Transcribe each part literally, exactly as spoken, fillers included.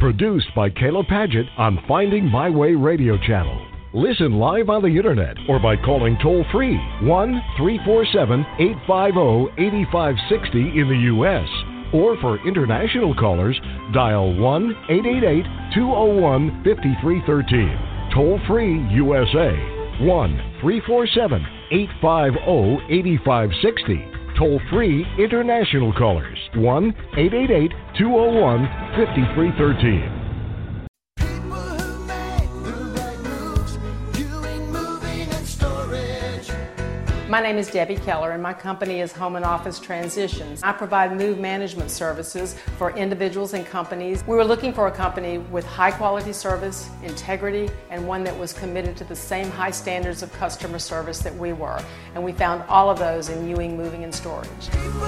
Produced by Kayla Paget on Finding My Way Radio Channel. Listen live on the internet or by calling toll-free one three four seven, eight five zero, eight five six zero in the U S Or for international callers, dial one eight eight eight, two zero one, five three one three. Toll-free U S A, one three four seven, eight five zero, eight five six zero. Toll-free international callers, one eight eight eight, two zero one, five three one three. My name is Debbie Keller, and my company is Home and Office Transitions. I provide move management services for individuals and companies. We were looking for a company with high quality service, integrity, and one that was committed to the same high standards of customer service that we were. And we found all of those in Ewing Moving and Storage.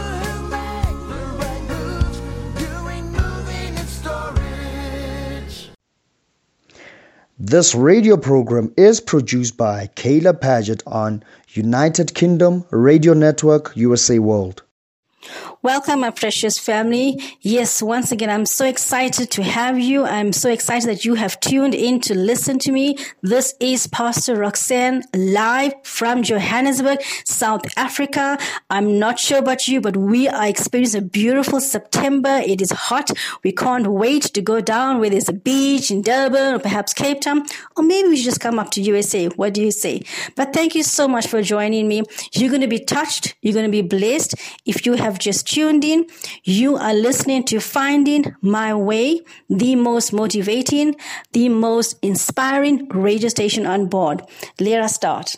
This radio program is produced by Kayla Paget on United Kingdom Radio Network, U S A World. Welcome, my precious family. Yes, once again, I'm so excited to have you. I'm so excited that you have tuned in to listen to me. This is Pastor Roxanne live from Johannesburg, South Africa. I'm not sure about you, but we are experiencing a beautiful September. It is hot. We can't wait to go down where there's a beach in Durban or perhaps Cape Town, or maybe we should just come up to U S A. What do you say? But thank you so much for joining me. You're going to be touched. You're going to be blessed. If you have just tuned in, you are listening to Finding My Way, the most motivating, the most inspiring radio station on board. Let us start.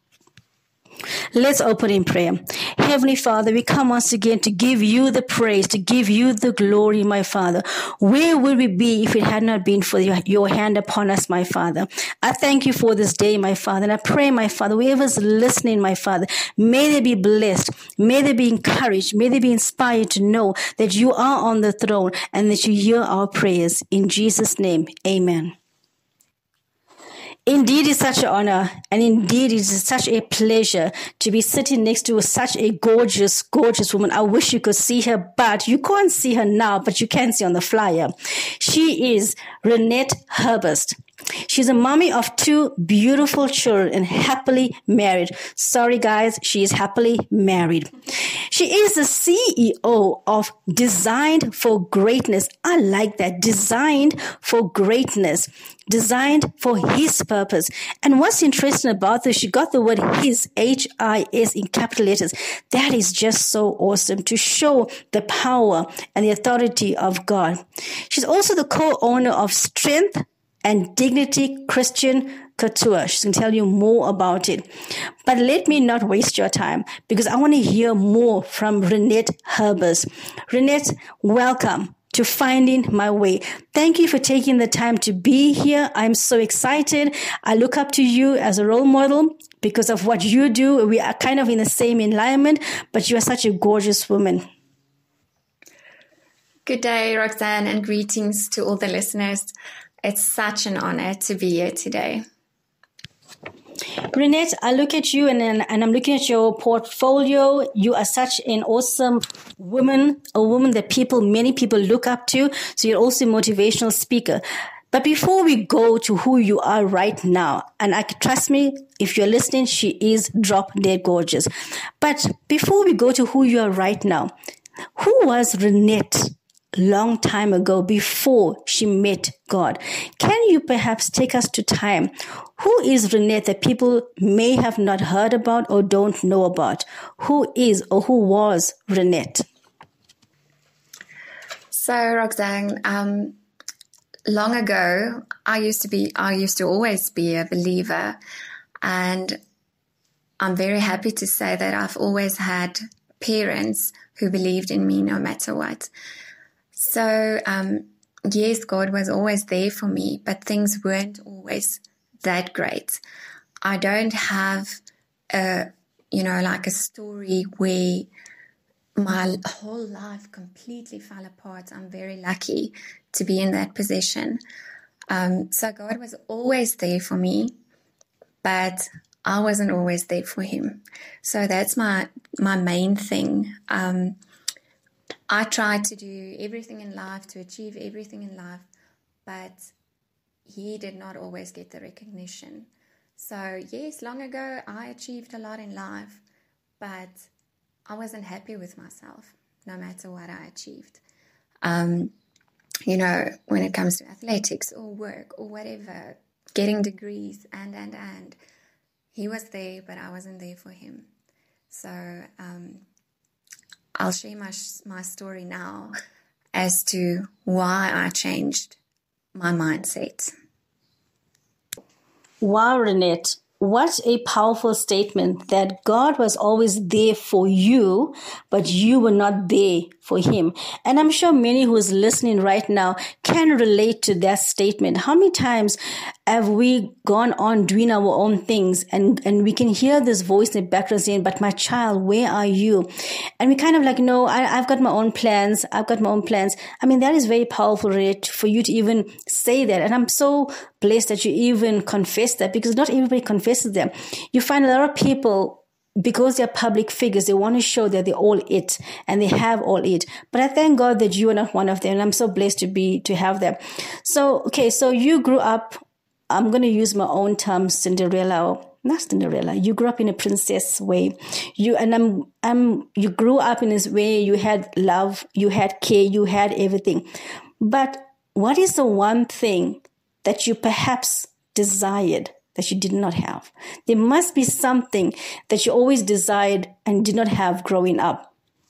Let's open in prayer. Heavenly Father, we come once again to give you the praise, to give you the glory, my Father. Where would we be if it had not been for your, your hand upon us, my Father? I thank you for this day, my Father. And I pray, my Father, whoever's listening, my Father, may they be blessed. May they be encouraged. May they be inspired to know that you are on the throne and that you hear our prayers. In Jesus' name, amen. Indeed, it's such an honor, and indeed, it is such a pleasure to be sitting next to such a gorgeous, gorgeous woman. I wish you could see her, but you can't see her now, but you can see on the flyer. She is Renette Herbst. She's a mommy of two beautiful children and happily married. Sorry, guys, she is happily married. She is the C E O of Designed for Greatness. I like that. Designed for Greatness. Designed for His purpose. And what's interesting about this, she got the word His, H I S, in capital letters. That is just so awesome to show the power and the authority of God. She's also the co-owner of Strength and Dignity Christian Couture. She's going to tell you more about it. But let me not waste your time because I want to hear more from Renette Herbst. Renette, welcome to Finding My Way. Thank you for taking the time to be here. I'm so excited. I look up to you as a role model because of what you do. We are kind of in the same alignment, but you are such a gorgeous woman. Good day, Roxanne, and greetings to all the listeners. It's such an honor to be here today. Renette, I look at you and, and I'm looking at your portfolio. You are such an awesome woman, a woman that people, many people look up to. So you're also a motivational speaker. But before we go to who you are right now, and I trust me, if you're listening, she is drop dead gorgeous. But before we go to who you are right now, who was Renette long time ago before she met God? Can you perhaps take us to time? Who is Renette that people may have not heard about or don't know about? Who is or who was Renette? So, Roxanne, um, long ago, I used to be, I used to always be a believer, and I'm very happy to say that I've always had parents who believed in me no matter what. So, um, yes, God was always there for me, but things weren't always that great. I don't have a, you know, like a story where my whole life completely fell apart. I'm very lucky to be in that position. Um, so God was always there for me, but I wasn't always there for him. So that's my, my main thing. Um, I tried to do everything in life, to achieve everything in life but he did not always get the recognition. So yes, long ago I achieved a lot in life, but I wasn't happy with myself, no matter what I achieved. Um, you know, when it comes to athletics or work or whatever, getting degrees and, and, and, he was there, but I wasn't there for him. So um, I'll share my, my story now as to why I changed my mindset. Wow, Renette, what a powerful statement that God was always there for you, but you were not there for him. And I'm sure many who is listening right now can relate to that statement. How many times have we gone on doing our own things and, and we can hear this voice in the background saying, but my child, where are you? And we kind of like, no, I, I've got my own plans. I've got my own plans. I mean, that is very powerful, Renette, for you to even say that. And I'm so blessed that you even confess that, because not everybody confesses them. You find a lot of people, because they're public figures, they want to show that they're all it and they have all it. But I thank God that you are not one of them. And I'm so blessed to be, to have them. So, okay. So you grew up, I'm going to use my own term, Cinderella, not Cinderella. You grew up in a princess way. You, and I'm, I'm, you grew up in this way. You had love, you had care, you had everything. But what is the one thing that you perhaps desired that you did not have? There must be something that you always desired and did not have growing up.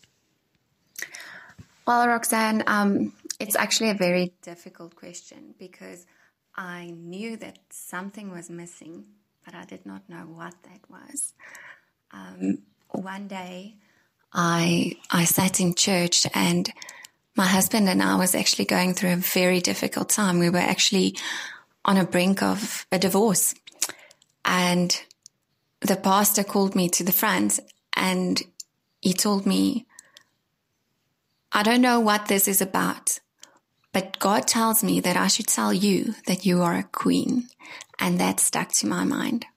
Well, Roxanne, um, it's actually a very difficult question, because I knew that something was missing, but I did not know what that was. Um, one day I I sat in church, and my husband and I was actually going through a very difficult time. We were actually on a brink of a divorce. And the pastor called me to the front, and he told me, I don't know what this is about, but God tells me that I should tell you that you are a queen. And that stuck to my mind.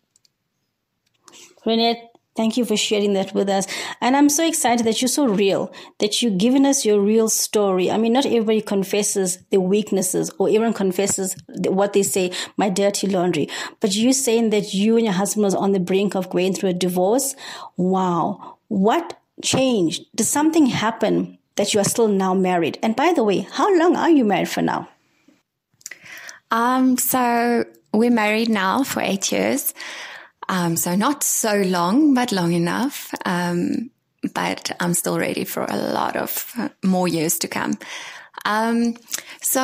Renette, thank you for sharing that with us. And I'm so excited that you're so real, that you've given us your real story. I mean, not everybody confesses their weaknesses or even confesses what they say, my dirty laundry. But you saying that you and your husband was on the brink of going through a divorce. Wow. What changed? Did something happen that you are still now married? And by the way, how long are you married for now? Um, so we're married now for eight years. Um, so not so long, but long enough. Um, but I'm still ready for a lot of uh, more years to come. Um, so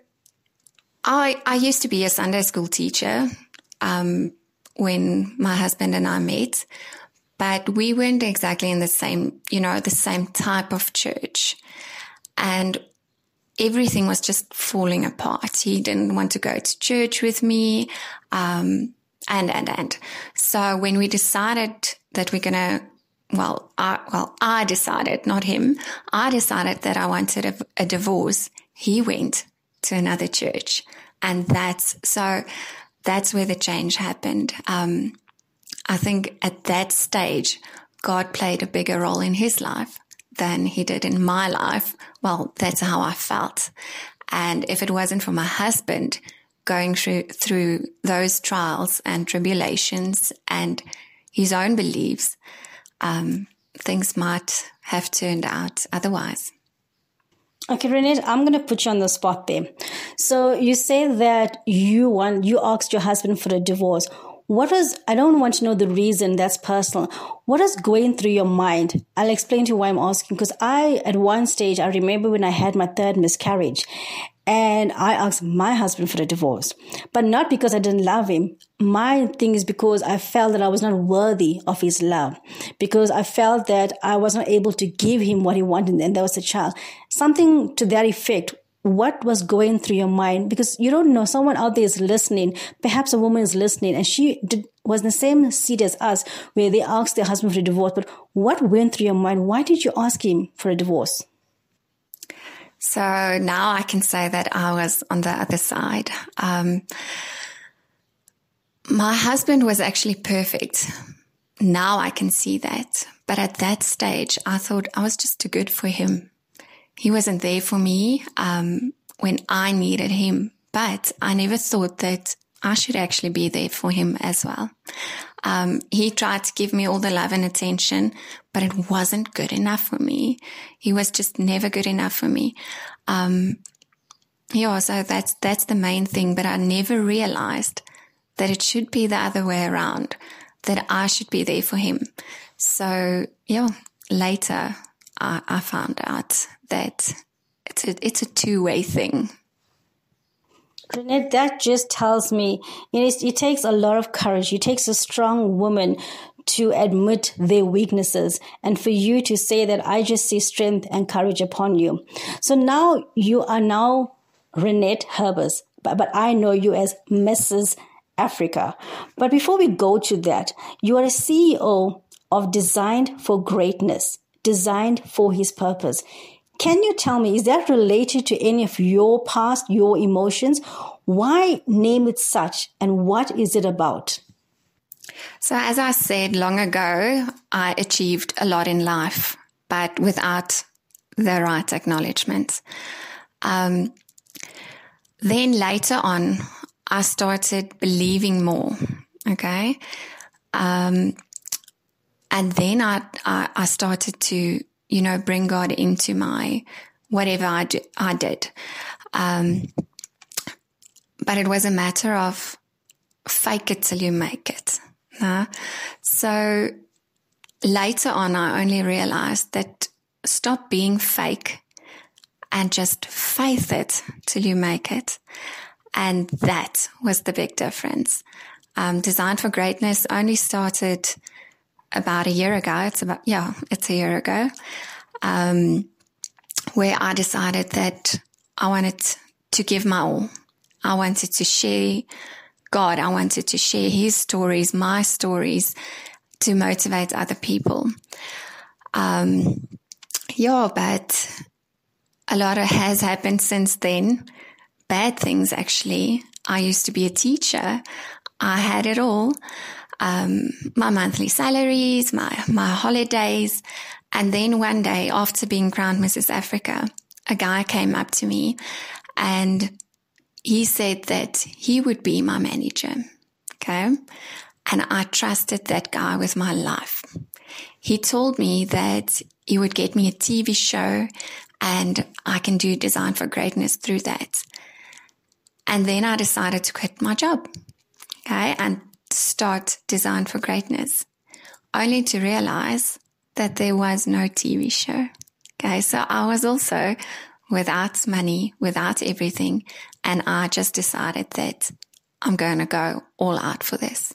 I, I used to be a Sunday school teacher, um, when my husband and I met, but we weren't exactly in the same, you know, the same type of church. And everything was just falling apart. He didn't want to go to church with me. Um, And, and, and. So when we decided that we're going to, well, I, well, I decided, not him, I decided that I wanted a, a divorce. He went to another church. And that's, so that's where the change happened. Um, I think at that stage, God played a bigger role in his life than he did in my life. Well, that's how I felt. And if it wasn't for my husband going through through those trials and tribulations and his own beliefs, um, things might have turned out otherwise. Okay, Renette, I'm going to put you on the spot there. So you say that you want, you asked your husband for a divorce. What was, I don't want to know the reason, that's personal. What is going through your mind? I'll explain to you why I'm asking, because I, at one stage, I remember when I had my third miscarriage, and I asked my husband for a divorce, but not because I didn't love him. My thing is because I felt that I was not worthy of his love, because I felt that I was not able to give him what he wanted, and that was a child. Something to that effect. What was going through your mind? Because you don't know, someone out there is listening. Perhaps a woman is listening, and she did, was in the same seat as us, where they asked their husband for a divorce. But what went through your mind? Why did you ask him for a divorce? So now I can say that I was on the other side. Um, my husband was actually perfect. Now I can see that. But at that stage, I thought I was just too good for him. He wasn't there for me um, when I needed him. but I never thought that I should actually be there for him as well. Um, he tried to give me all the love and attention, but it wasn't good enough for me. He was just never good enough for me. Um, yeah, so that's, that's the main thing, but I never realized that it should be the other way around, that I should be there for him. So, yeah, later I, I found out that it's a, it's a two-way thing. Renette, that just tells me it, is, it takes a lot of courage. It takes a strong woman to admit their weaknesses, and for you to say that I just see strength and courage upon you. So now you are now Renette Herbers, but, but I know you as Missus Africa. But before we go to that, you are a C E O of Designed for Greatness, Designed for His Purpose. Can you tell me, is that related to any of your past, your emotions? Why name it such, and what is it about? So as I said long ago, I achieved a lot in life, but without the right acknowledgement. Um, then later on, I started believing more, okay? Um, and then I, I, I started to, you know, bring God into my, whatever I, do, I did. Um, but it was a matter of fake it till you make it. Uh, so later on, I only realized that stop being fake and just faith it till you make it. And that was the big difference. Um, Designed for Greatness only started about a year ago. It's about, yeah, it's a year ago, um, where I decided that I wanted to give my all. I wanted to share God. I wanted to share His stories, my stories, to motivate other people. Um, yeah, but a lot has happened since then. Bad things, actually. I used to be a teacher. I had it all. Um, my monthly salaries, my, my holidays. And then one day, after being crowned Missus Africa, a guy came up to me and he said that he would be my manager. Okay. And I trusted that guy with my life. He told me that he would get me a T V show and I can do Design for Greatness through that. And then I decided to quit my job. Okay. And start Design for Greatness, only to realize that there was no T V show. Okay. So I was also without money, without everything. And I just decided that I'm going to go all out for this.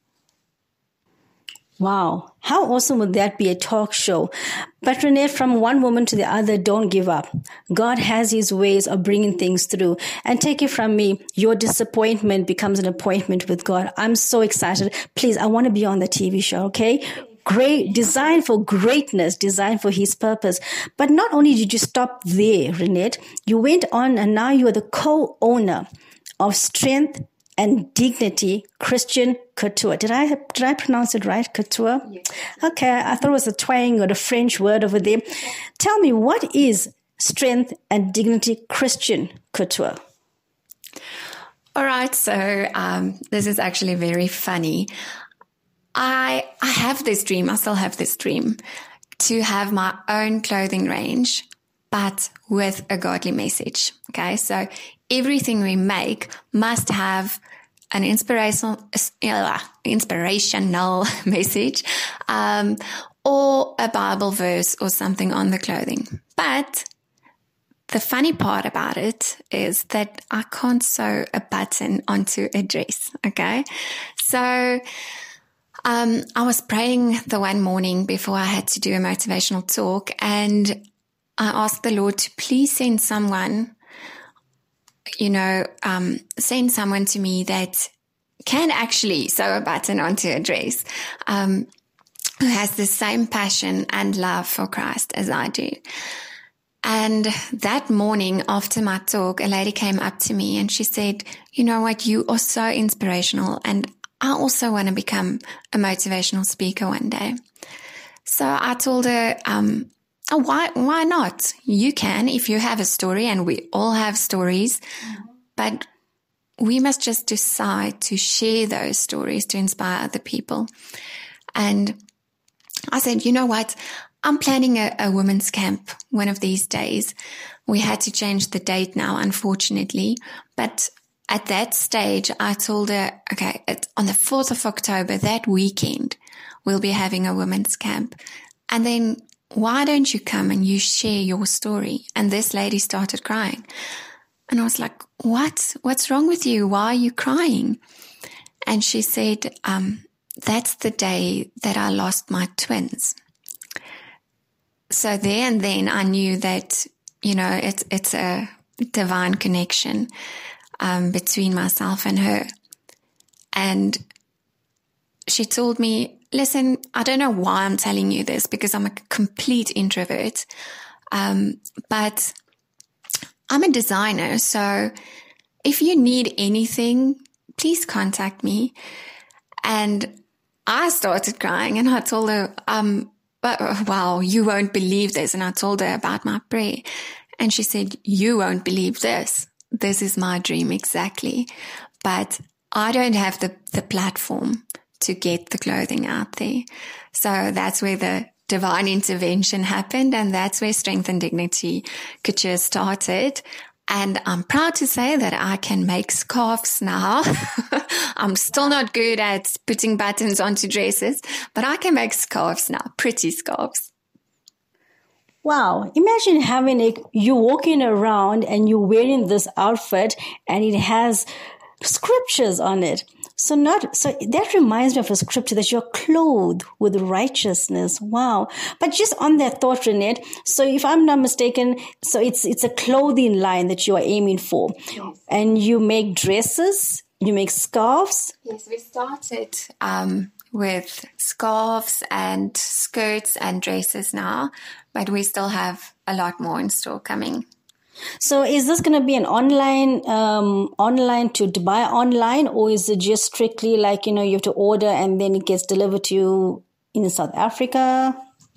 Wow. How awesome would that be, a talk show? But Renette, from one woman to the other, don't give up. God has His ways of bringing things through. And take it from me, your disappointment becomes an appointment with God. I'm so excited. Please, I want to be on the T V show, okay? Great, designed for greatness, designed for His purpose. But not only did you stop there, Renette, you went on and now you are the co-owner of Strength and Dignity Christian Couture. Did I did I pronounce it right? Couture? Yes. Okay, I thought it was a twang or a French word over there. Tell me, what is Strength and Dignity Christian Couture? All right, so um, this is actually very funny. I I have this dream, I still have this dream, to have my own clothing range, but with a godly message. Okay, so everything we make must have an inspirational, uh, inspirational message, um, or a Bible verse or something on the clothing. But the funny part about it is that I can't sew a button onto a dress. Okay, so um, I was praying the one morning before I had to do a motivational talk, and I asked the Lord to please send someone, you know, um, send someone to me that can actually sew a button onto a dress, um, who has the same passion and love for Christ as I do. And that morning after my talk, a lady came up to me and she said, you know what, you are so inspirational and I also want to become a motivational speaker one day. So I told her, um, oh, why, why not? You can if you have a story, and we all have stories, but we must just decide to share those stories to inspire other people. And I said, you know what? I'm planning a, a women's camp one of these days. We had to change the date now, unfortunately. But at that stage, I told her, okay, it, on the fourth of October, that weekend, we'll be having a women's camp. And then why don't you come and you share your story? And this lady started crying. And I was like, what? What's wrong with you? Why are you crying? And she said, um, that's the day that I lost my twins. So there and then I knew that, you know, it's, it's a divine connection um, between myself and her. And she told me, listen, I don't know why I'm telling you this because I'm a complete introvert. Um, but I'm a designer. So if you need anything, please contact me. And I started crying and I told her, um, but, wow, you won't believe this. And I told her about my prayer. And she said, you won't believe this. This is my dream exactly. But I don't have the, the platform to get the clothing out there. So that's where the divine intervention happened. And that's where Strength and Dignity Couture started. And I'm proud to say that I can make scarves now. I'm still not good at putting buttons onto dresses, but I can make scarves now, pretty scarves. Wow. Imagine having a, you walking around and you're wearing this outfit and it has scriptures on it. So not, so that reminds me of a scripture that you're clothed with righteousness. Wow. But just on that thought, Renette, so if I'm not mistaken, so it's, it's a clothing line that you are aiming for. Yes. And you make dresses, you make scarves. Yes, we started, um, with scarves and skirts and dresses now, but we still have a lot more in store coming. So is this going to be an online, um, online to, to buy online, or is it just strictly like, you know, you have to order and then it gets delivered to you in South Africa?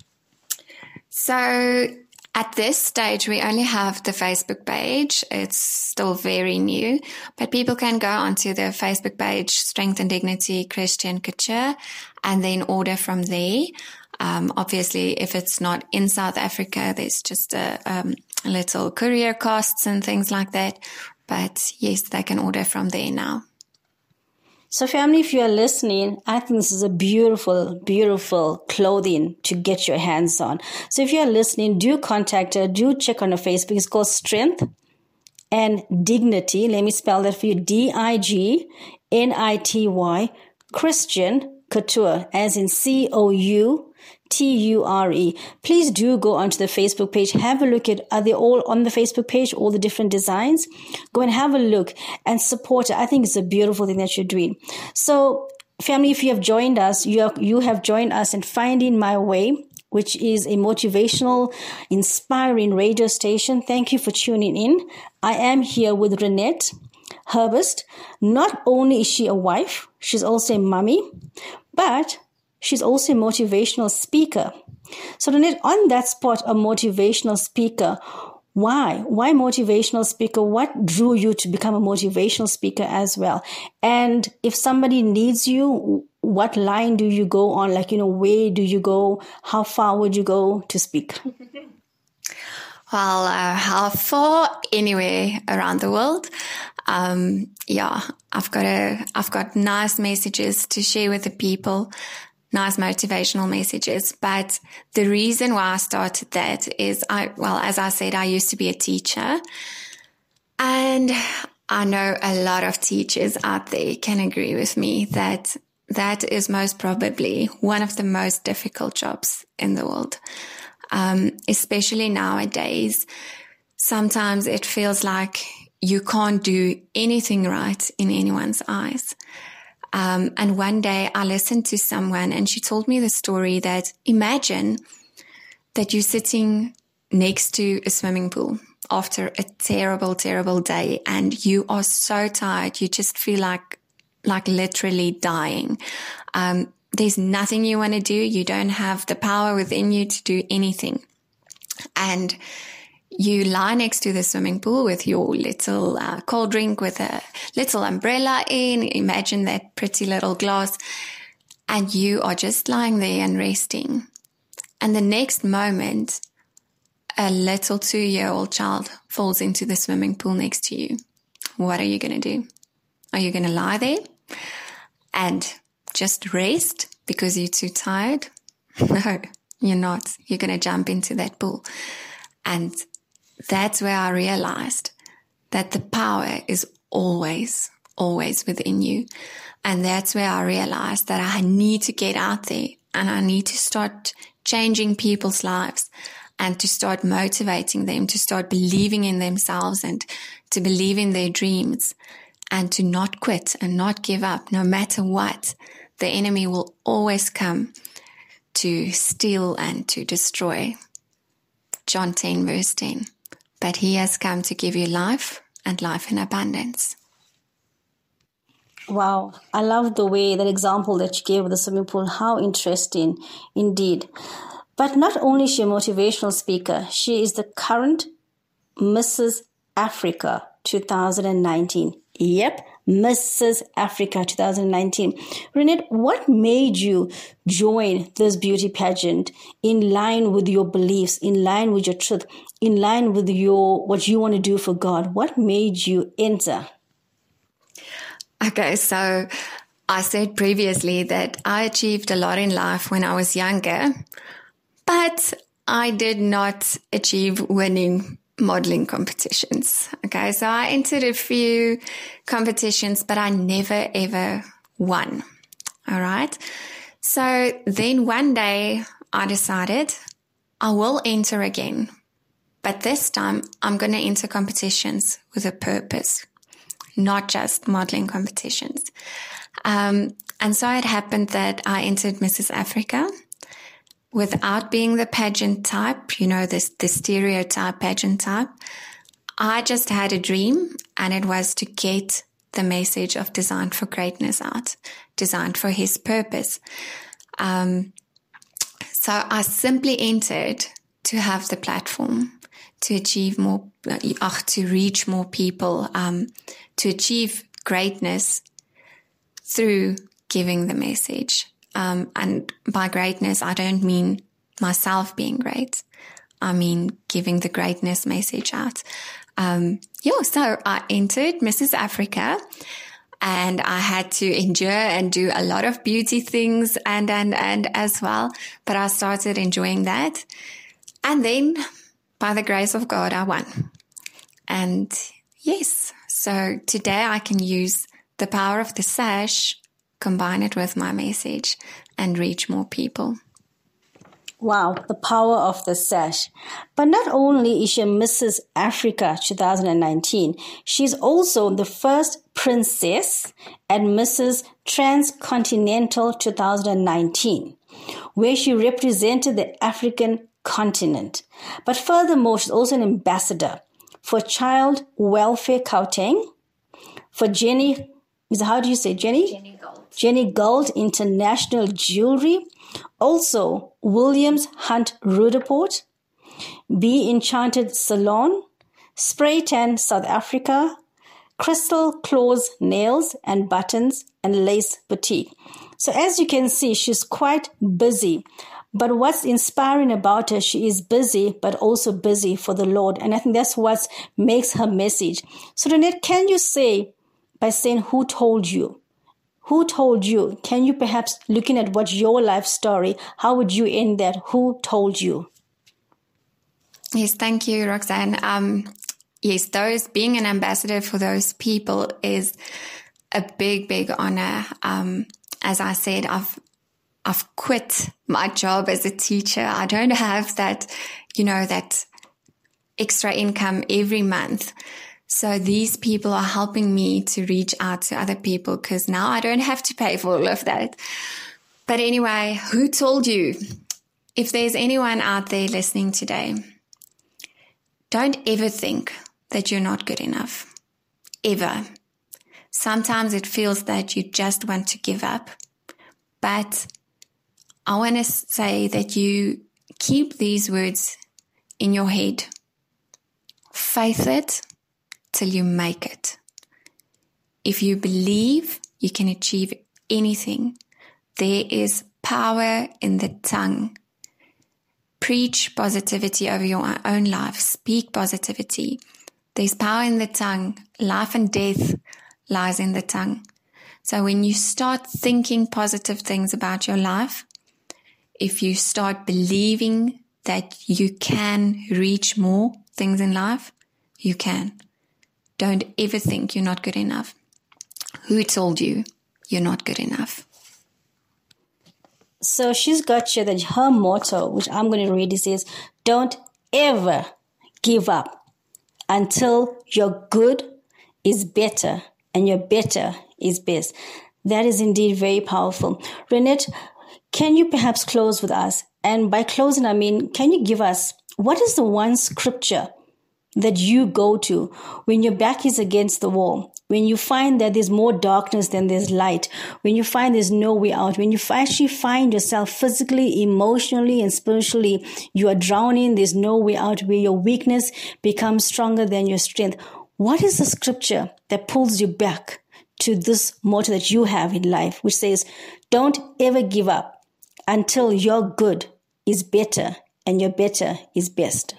So at this stage, we only have the Facebook page. It's still very new, but people can go onto the Facebook page, Strength and Dignity Christian Couture, and then order from there. Um, obviously, if it's not in South Africa, there's just a, um, little courier costs and things like that. But yes, they can order from there now. So family, if you are listening, I think this is a beautiful, beautiful clothing to get your hands on. So if you are listening, do contact her, do check on her Facebook. It's called Strength and Dignity. Let me spell that for you. D I G N I T Y Christian Couture, as in C O U T U R E. Please do go onto the Facebook page. Have a look at, are they all on the Facebook page, all the different designs? Go and have a look and support it. I think it's a beautiful thing that you're doing. So family, if you have joined us, you have, you have joined us in Finding My Way, which is a motivational, inspiring radio station. Thank you for tuning in. I am here with Renette Herbst. Not only is she a wife, she's also a mommy, but she's also a motivational speaker. So Renette, on that spot, a motivational speaker, why? Why motivational speaker? What drew you to become a motivational speaker as well? And if somebody needs you, what line do you go on? Like, you know, where do you go? How far would you go to speak? Well, uh, how far? Anywhere around the world. Um, yeah, I've got a, I've got nice messages to share with the people. Nice motivational messages. But the reason why I started that is I, well, as I said, I used to be a teacher, and I know a lot of teachers out there can agree with me that that is most probably one of the most difficult jobs in the world. Um, especially nowadays, sometimes it feels like you can't do anything right in anyone's eyes. Um, and one day I listened to someone and she told me the story that imagine that you're sitting next to a swimming pool after a terrible, terrible day and you are so tired. You just feel like, like literally dying. Um, there's nothing you want to do. You don't have the power within you to do anything. And you lie next to the swimming pool with your little uh, cold drink with a little umbrella in. Imagine that pretty little glass. And you are just lying there and resting. And the next moment, a little two-year-old child falls into the swimming pool next to you. What are you going to do? Are you going to lie there and just rest because you're too tired? No, you're not. You're going to jump into that pool. And that's where I realized that the power is always, always within you. And that's where I realized that I need to get out there and I need to start changing people's lives and to start motivating them, to start believing in themselves and to believe in their dreams and to not quit and not give up. No matter what, the enemy will always come to steal and to destroy. John ten verse ten. But he has come to give you life and life in abundance. Wow. I love the way, that example that you gave with the swimming pool. How interesting indeed. But not only is she a motivational speaker, she is the current Missus Africa twenty nineteen. Yep, Missus Africa twenty nineteen. Renette, what made you join this beauty pageant in line with your beliefs, in line with your truth, in line with your what you want to do for God? What made you enter? Okay, so I said previously that I achieved a lot in life when I was younger, but I did not achieve winning modeling competitions. Okay, so I entered a few competitions, but I never ever won. All right. So then one day I decided I will enter again, but this time I'm going to enter competitions with a purpose, not just modeling competitions. Um, and so it happened that I entered Missus Africa without being the pageant type, you know, this the stereotype pageant type. I just had a dream, and it was to get the message of Designed for Greatness out, designed for his purpose. Um, so I simply entered to have the platform, to achieve more, uh, to reach more people, um, to achieve greatness through giving the message. Um, and by greatness, I don't mean myself being great. I mean giving the greatness message out. Um, yeah, so I entered Missus Africa, and I had to endure and do a lot of beauty things and, and, and as well. But I started enjoying that. And then by the grace of God, I won. And yes, so today I can use the power of the sash, combine it with my message, and reach more people. Wow, the power of the sash. But not only is she Missus Africa twenty nineteen, she's also the first princess at Missus Transcontinental twenty nineteen, where she represented the African continent. But furthermore, she's also an ambassador for Child Welfare Gauteng, for Jenny, how do you say Jenny? Jenny Gold. Jenny Gold International Jewelry, also Williams Hunt Rudeport, Be Enchanted Salon, Spray Tan South Africa, Crystal Claws Nails and Buttons, and Lace Boutique. So as you can see, she's quite busy. But what's inspiring about her, she is busy, but also busy for the Lord. And I think that's what makes her message. So Renette, can you say, by saying who told you? Who told you? Can you perhaps, looking at what your life story, how would you end that? Who told you? Yes, thank you, Roxanne. Um, yes, those being an ambassador for those people is a big, big honor. Um, as I said, I've I've quit my job as a teacher. I don't have that, you know, that extra income every month. So these people are helping me to reach out to other people because now I don't have to pay for all of that. But anyway, who told you? If there's anyone out there listening today, don't ever think that you're not good enough. Ever. Sometimes it feels that you just want to give up. But I want to say that you keep these words in your head. faith it till you make it. If you believe, you can achieve anything. There is power in the tongue. Preach positivity over your own life. Speak positivity. There's power in the tongue. Life and death lies in the tongue. So when you start thinking positive things about your life, if you start believing that you can reach more things in life, you can. Don't ever think you're not good enough. Who told you you're not good enough? So she's got here that her motto, which I'm going to read, it says, don't ever give up until your good is better and your better is best. That is indeed very powerful. Renette, can you perhaps close with us? And by closing, I mean, can you give us, what is the one scripture that you go to when your back is against the wall, when you find that there's more darkness than there's light, when you find there's no way out, when you actually find yourself physically, emotionally, and spiritually, you are drowning, there's no way out, where your weakness becomes stronger than your strength? What is the scripture that pulls you back to this motto that you have in life, which says, don't ever give up until your good is better and your better is best?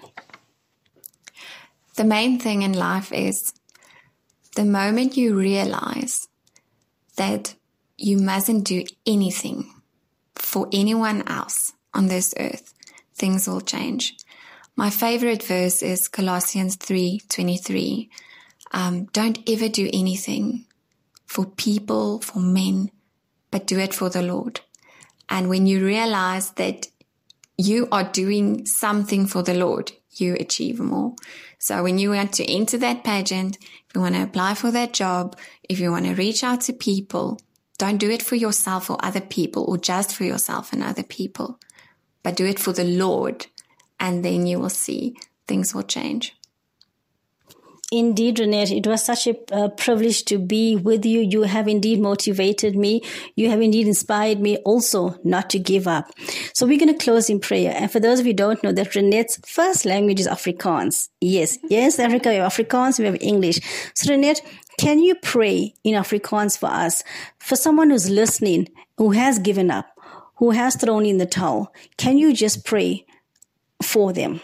The main thing in life is the moment you realize that you mustn't do anything for anyone else on this earth, things will change. My favorite verse is Colossians three twenty-three. Um, don't ever do anything for people, for men, but do it for the Lord. And when you realize that you are doing something for the Lord, you achieve more. So when you want to enter that pageant, if you want to apply for that job, if you want to reach out to people, don't do it for yourself or other people, or just for yourself and other people, but do it for the Lord, and then you will see things will change. Indeed, Renette, it was such a uh, privilege to be with you. You have indeed motivated me. You have indeed inspired me also not to give up. So we're going to close in prayer. And for those of you who don't know, that Renette's first language is Afrikaans. Yes, yes, Africa, we have Afrikaans, we have English. So Renette, can you pray in Afrikaans for us? For someone who's listening, who has given up, who has thrown in the towel, can you just pray for them?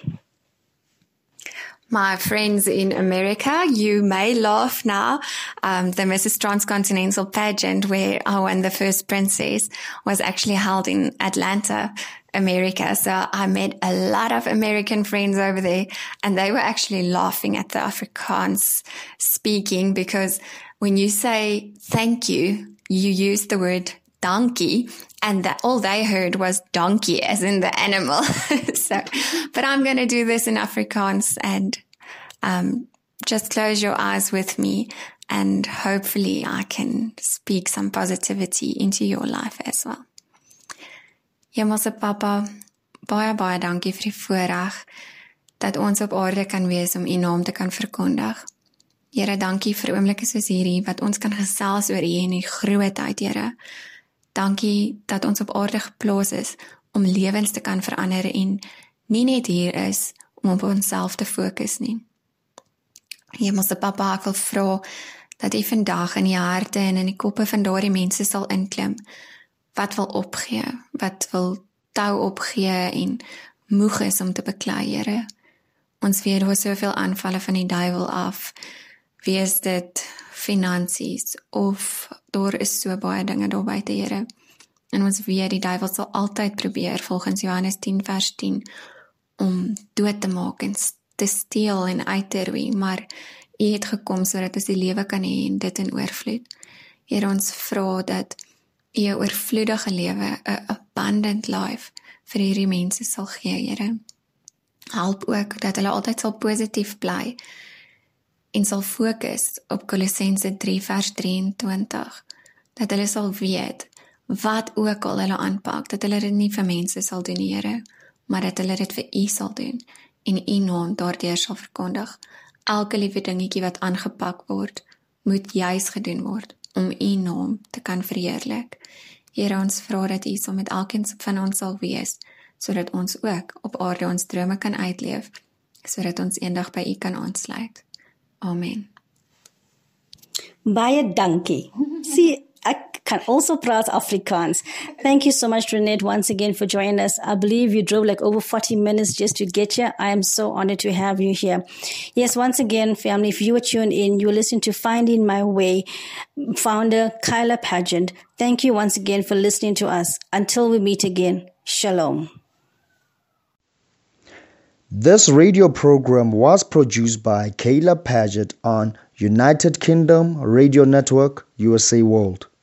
My friends in America, you may laugh now. Um, the Missus Transcontinental pageant, where I won the first princess, was actually held in Atlanta, America. So I met a lot of American friends over there, and they were actually laughing at the Afrikaans speaking, because when you say thank you, you use the word donkey, and that all they heard was donkey, as in the animal. So, but I'm going to do this in Afrikaans, and um, just close your eyes with me, and hopefully I can speak some positivity into your life as well. Hemelse Papa, baie baie dankie vir die voorreg dat ons op aarde kan wees om U naam te kan verkondig. Here, dankie vir oomblikke soos hierdie wat ons kan gesels oor U en U grootheid, Here. Dankie dat ons op aarde geplaas is om lewens te kan verander en nie net hier is om op onsself te fokus nie. Hemelse Papa, ek wil vra dat U vandag in die harte en in die koppe van daardie mense sal inklim, wat wil opgee, wat wil tou opgee en moeg is om te beklei, Here. Ons weet daar soveel aanvalle van die duiwel af, wees dit finansies, of daar is so baie dinge daar buite, Here. En ons weet die duiwel sal altyd probeer, volgens Johannes tien vers tien, om dood te maak en te steel en uit te roei, maar U het gekom sodat ons die lewe kan hê en dit in oorvloed. Here, ons vra dat U 'n oorvloedige lewe, 'n abundant life vir hierdie mense sal gee, Here. Help ook dat hulle altyd sal positief bly en sal fokus op Kolossense drie vers drieëntwintig, dat hulle sal weet, wat ook al hulle aanpak, dat hulle dit nie vir mense sal doen, Here, maar dat hulle dit vir U sal doen, en U naam daardeur sal verkondig. Elke liewe dingetjie wat aangepak word, moet juis gedoen word, om U naam te kan verheerlik. Here, ons vra dat U saam met elkeen van ons sal wees, sodat ons ook op aarde ons drome kan uitleef, sodat ons eendag by U kan aansluit. Amen. Baie dankie. See, I can also praat Afrikaans. Thank you so much, Renette, once again for joining us. I believe you drove like over forty minutes just to get here. I am so honored to have you here. Yes, once again, family, if you were tuned in, you were listening to Finding My Way, founder Kyla Paget. Thank you once again for listening to us. Until we meet again, shalom. This radio program was produced by Kyla Paget on United Kingdom Radio Network, U S A World.